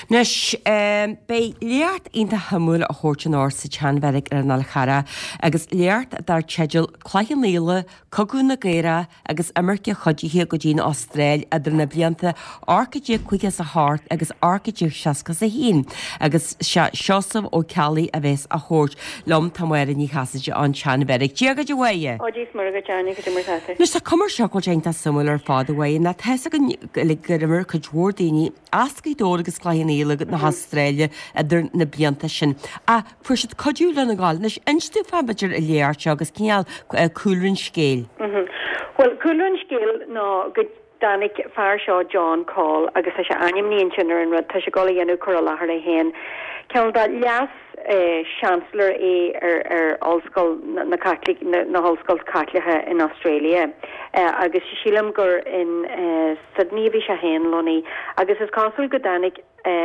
Nes bei leart inta hamúil a chóirtin áir sa teanmherig ar na chara agus leart dar teidir chláan líle coún na géire agus amirce chodíthe go dtín Austrráil idir na blianta arcaidí chuige a háart agus arcaidí seaca a hín agus seosamh ó cealaí a bheits a chóirt lom tamhair ní chasaide an teanmherig. Díagad bhhaie? Dís mar go teanna go mar chaasa. Nus tá cumar seo go déanta samúil ar fád bhhain na theasa le gurmar chu dúir daoine ascaí dó agus chláan íle na Austrráile idir na blianta sin. A fuair siad codú le na gáil, nes instú fabaidir a léart agus cíal cúlann scéal. Well, cúlann scéal ná go Danig fear seo John Call agus a se aim níon sinnar an rud tá se gola dhéanú chu lethir a héin. Ceann dat leas Chancellor ar Allscoil na Catholic na Allscoil Cathlacha in Australia agus sílam gur in Sydney bhí se héin loni agus is cásul go Danig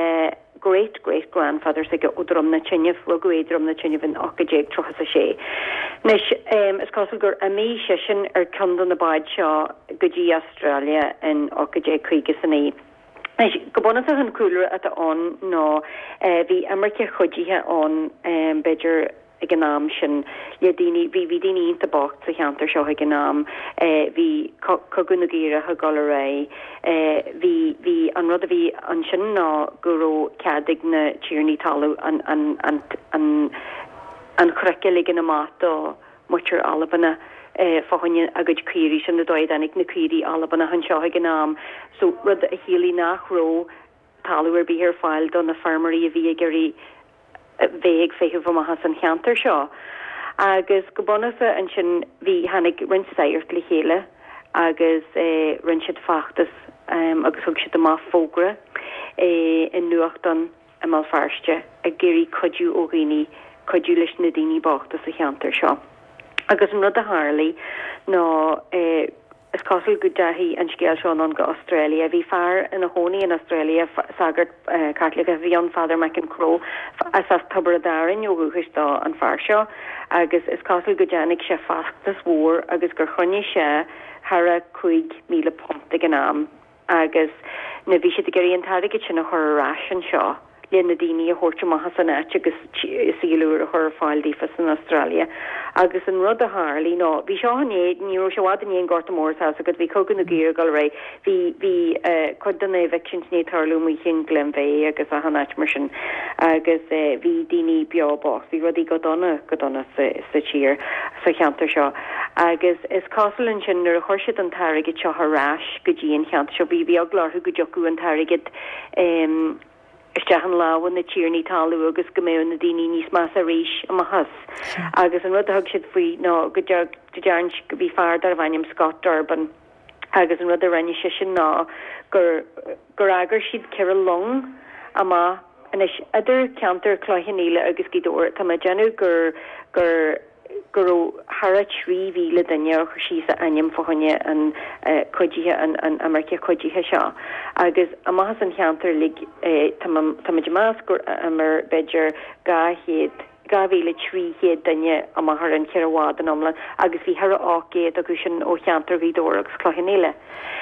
great grandfather sig udrum na Chinne floguedrum na Chinne in okajeg trochas a sé. Nes is cásul gur amí sin ar cundan na baid seo goji Australia in okajeg chuige sanní. Gobonna a an cooler at on no vi America chodíthe on beidir ag an náam sin le daoine bhí daoine ionta bocht sa cheantar seo ag an náam bhí cogunna géire a gal ré bhí an rud a bhí an sin ná guró ceadig na tíirní talú an chreice lig an amátá muir albanna fáhanne agad cuirí sin na dóid anig na cuirí albanna han seo ag an náam so rud a hélí nachró talúir bí ar fáil don na farmarí a bhí gurí veig féhu vom has an cheantar seo agus gobonasa an sin hí hannig rint seirt le chéle agus rinsid fachtas agus hug si má fógra in nuachtan mal farste a géri coú óghine coú leis na daoine bachtas a cheantar seo agus an rud a Harley ná is cásil go dahí an scéal seán an go Australia. Bhí fear in a hóní in Australia sagart Catholic a bhí an Father McEncrow as tubar a darin joguchistá an fear seo agus is cásil go deannig sé fachtas mhór agus gur chunne sé hara 5,000 pont ag an am agus na bhí si a gurí an tarige sin a churrás an seo. Le na daoine a thuirte maithas an éit agus síúr a chur fáil dífas in Australia. Agus an rud a Harley ná bhí seo hanéad níú seád in gorta mórsá agus bhí cogan na géir gal ré hí chud an evictions ní tarlú mu chin Glenveigh agus a hanait mar sin agus bhí daoine beábás bhí rudí go donna sa tír sa cheantar seo agus is cásalinn sin ar a chuirsead an tarigid seo harrás go dtíon cheantar seo bhí aglarthú go deocú an tarigid Istehan láhan na tíirní talú agus go mé na daoine níos más a rééis a mahas. Agus an rud a thug siad faoi ná go dearn go bhí fear ar bhaim Scott Durban agus an rud a rinne sin ná gur agur siad ceir long ama an is idir ceantar chláithníile agus gidóir tá genú gur hara 3,000 daine chu sí a aim fáhanne an codíthe an America codíthe seo agus a maithas an cheantar lig tá más gur mar beidir gahéad 3,000 daine a maithar an cearhád an omlan agus bhí hara ágéad agus sin ó cheantar gidóir agus chláithníile.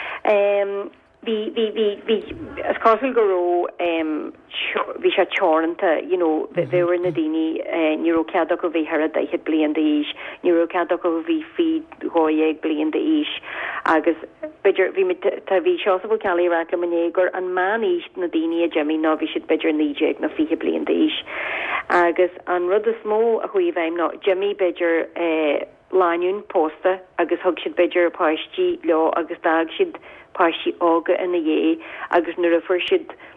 Bhí as cásil goró bhí sé teoranta bheir na daoine neurocead go bhí ar a daichead blion de is neurocead go bhí fi gáig blion de is agus beidir bhí seo bh cealaí ra le manégur an man íist na daoine a Jimmy ná bhí siad beidir níéag na fihe blion de is agus an rud a smó a chuí bhaim ná Jimmy beidir láún pósta agus thug siad beidir páistí le agus dag siad páisi ága ina dhé agus nuair a fuair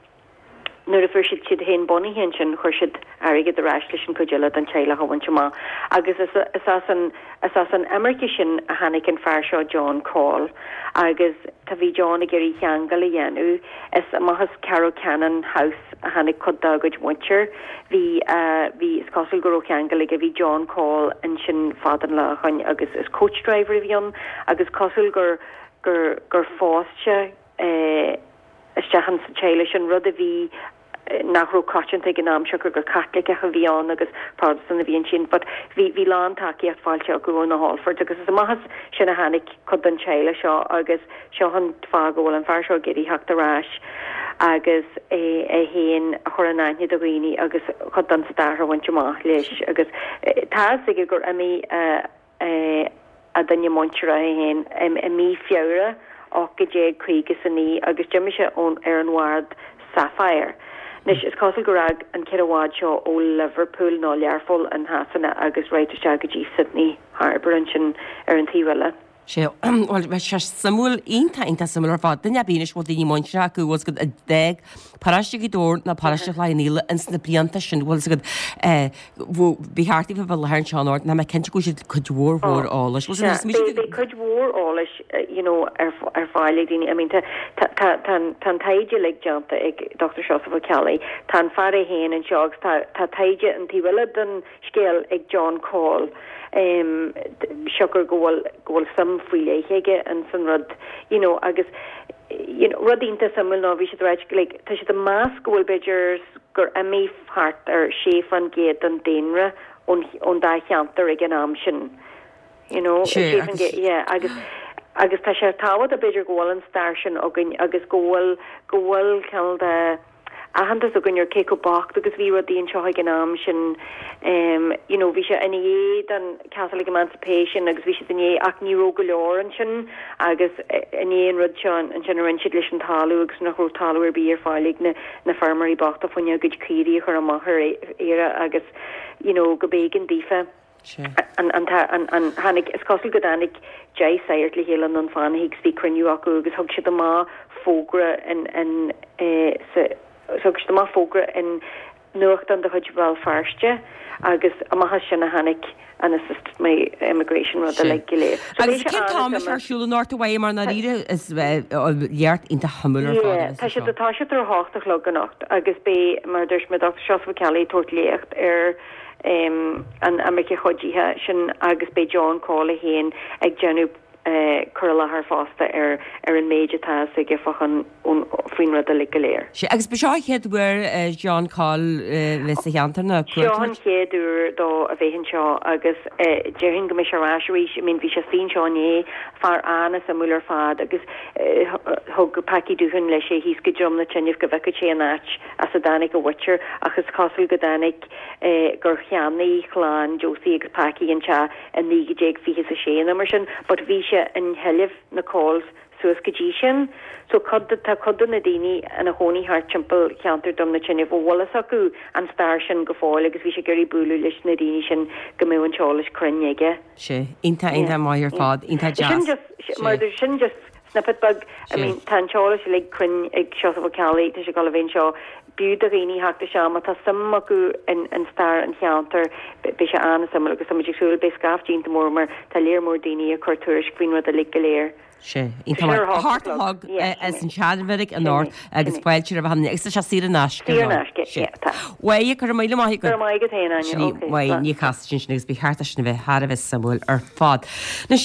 siad hen bonny hen sin chuir siad aige de ráis leis an coile an teile hahaint má agus is an America sin a hanig an fear seo John Call agus tá bhí John a géirí cheangal a dhéanú is a maithas Carol Cannon House a hanig codágad muir hí is cásil goró cheangal a bhí John Call an sin fadan le chuin agus is coach driver a bhíon agus cásil gur fáiste isteachan sa teile sin rud a bhí nachró caiint ag an náam segur gur Catholic a bhíán agus Protestant a bhíon sin, but bhí lán takeíocht fáilte a go na Hallford agus is a maithas sin a hanig chud an teile seo agus seo an fágóil an fear seo géirí heachta ráis agus a héin a chur an aine do riine agus chu an star hahaint má leis agus tá ige gur a mí a danne montra a héin a mí fiure á go dé chuige san ní agus deimi se ón ar an ward Sapphire. Nis is cosal gorag an ceháid seo ó Liverpool ná learfol an hasanna agus réidir teagadí Sydney Harbour an sin ar an tíhile. sé se samúil ínta samúil fád den bíine bh daoine muintre acu bhil go a 10 paraiste í dúr na paraiste leíile in na blianta sin bhil go bíhartí bh bhil leir seáir na me cinnte go si chudhór álas chudhór álas ar fáile daine tan taide le deanta ag Dr. Joseph Kelly tan far a héin an seogs tá taide an tíhile den scéal ag John Call. Sugar goal some free hege and some rud agus rudínta samul ná vi sé like tá sé the mask goal bidgers gur a mé hart ar sé fan géad an dénra on da cheantar ag an am sin agus tá sé táhad a bidger goal an starsin agus goal call a hantas a gunnar keiko bach agus vi dín seo gan am sin vi se in an Catholic Emancipation agus vi se in ach ní goleor sin agus in rud an general lei an talú agus nach talú ar bí ar fálig na farmerí bachta funne go críí chu a mahar éra agus go bégan dífa. An hannig is cosú godannig Jay Sayert le hélan an fan hiig sví cruniú acu agus hog si a má fógra sogus má fógra in nucht an de chudbal farste agus a maha sin a hannig an assist mé immigration rud a le giléir. Agus farsúla Northway mar na ide is dheart inta hamúlar fá. Tá sé atá se ar háach le gannacht agus bé mar dúirs me Dr. Joseph Kelly toirtléocht ar an America chodíthe sin agus bé John Call a héin ag genú curla haar fásta ar an méidetá ige fachan faoin rud a le goléir. sé agus be seohéad bhfuir John Call vis a cheantarna John chéadú dó a bhéhann seo agus dehin go mé seráisiéis mín bhí se sin seáné far anna sa múlar fad agus thug go paci dúhann lei sé hís go drom na tinnih go bhecha sé anát as a danig go bhair agus cosfuil go danig gur cheannaí chláán Josie agus paci an se a nígé fi a sé mar sin, but bhí in helif na calls suas godí sin so tá codda na daine an a hóní harttimple cheantar dom na tsinne bh wallas acu an star sin go fáil agus bhí sé gurí búlú leis na daine sin go mé an teálas crunneige. sé inta maiar fád inta sin just snippet bug tan teálas le crunn ag Joseph Kelly tá sé gal bhéin seo búd a réí hata se má tá sam acu an star an cheantar be se anna sam agus samsúil be scafdínta mórmar tá léirmór daine a chuirtúir scrín a le goléir. sé harthag as an seanmhirig an áir agus bhilteir a bhana ag se sí an náis. Wa chu méile mai go ní cast sin agus bí háta sin bheith Har a bheith samúil ar fád.